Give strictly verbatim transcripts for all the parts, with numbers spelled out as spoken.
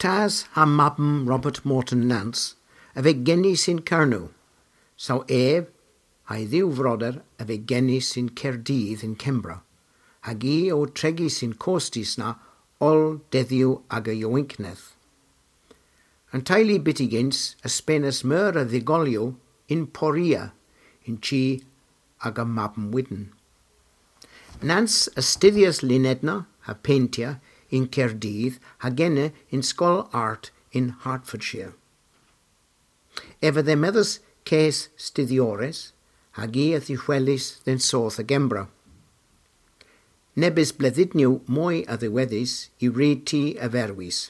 Tas ha mabm Robert Morton Nance, a fe genni sy'n Cernw. Saw ef, ha'i ddiw froder a fe genni sy'n Cerdydd yn Cembra. Hag i o tregi sy'n costis na ol deddiw ag y iowincnedd. Yn taili bitigins ysbenes myr a ddigolio in Poria, in chi ag y mabm wydden. Nans ystuddias Linedna a Paintia in Cerdydd a genne in School Art in Hertfordshire. Efa dde meddys ces studiores hag i a ddichwelis den soth a Gembra. Nebys bleddidniw mwy a ddiweddus i reid ti a ferwys.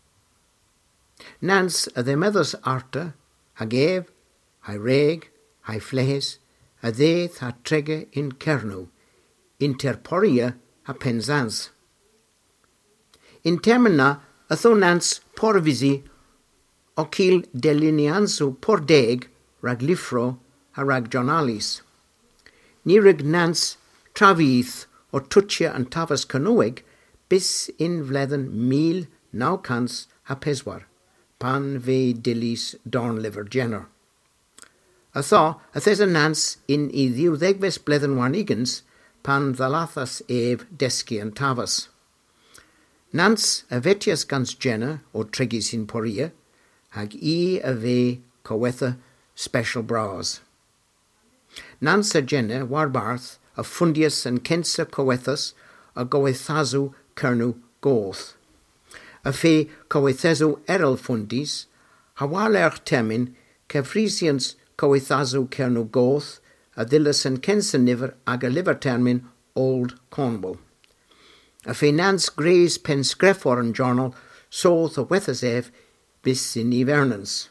Nans a dde meddys arta hag ef, ha'i reg, ha'i flehes, a ddedd ha trege in Cernw, interporia a Penzance. In termina a tho nans porvisi o cil delineansu por deg rag lifro a rag journalis. Ni rag nans trafydd o twtsia an tafas canoeg bis in vledden mil naw cans a peswar, pan fe dilis Dornliver Jenner. A tho, a thes a nans in i ddiwddegfes bledden warnigans pan ddalathas ef desgi an tafas. Nans a vetias gans Jenner o tregi sy'n poria, hag i a fe cowetha special bras. Nans a Jenner warbarth a fundius and kensa cowethas a goethazu Cernw goth. A fe coethesu erel fundis, hawalerch termin cefrisians coethazu Cernw goth a dillas and kensa niver ag a liver termin Old Cornwall. A fe nans greis pen screfor an journal soth a wethasef bis in ivernans.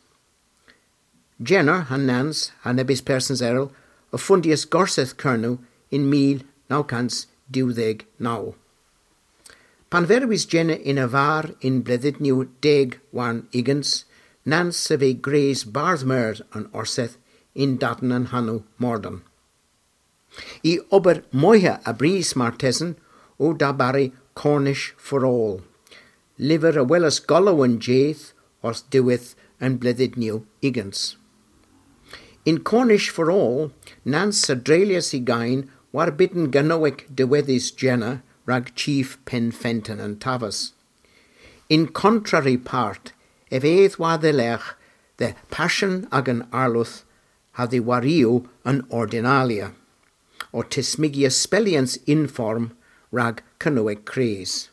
Jenner han nans han ebis persons erel a fundius gorseth Cernw in mil nawcans diwddeg naw. Pan ferwys Jenner in a var in bleddidniw deg wan igans, nans a fe greis barthmer an orseth in daten an hanw mordon. I ober moiha a bris martesen o dabari Cornish for all. Liver a wellas gollowan jaith os diweth an bleddidniw igans. In Cornish for all, nans a drelias i gain war bitten ganoic diweddis Jenner rag chief pen fenton and tavas. In contrary part, ef eith war the lech, the passion ag an arluth ha the wariu an ordinalia, or tismigia spellians inform rag canoic cres.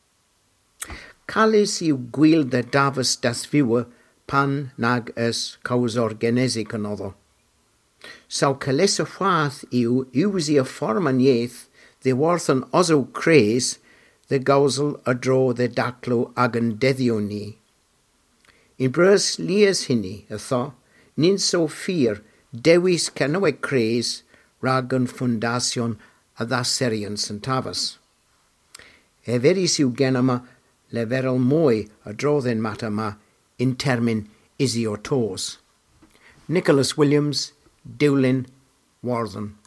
Calis iu gwil de davas das viwa pan nag es causor genesi canodo. Sau calesa fwath iu iwsi a forman ieth the worth an ozo cres the gausel a dro the daclo ag an deddio ni. In brus lias hini a tho, nin so fear dewis canoic cres rag an fundacion a thaserian centavas. E veris iu genama le verel moi a dro den matama in termin isio tos. Nicholas Williams, Dewlin, Warden.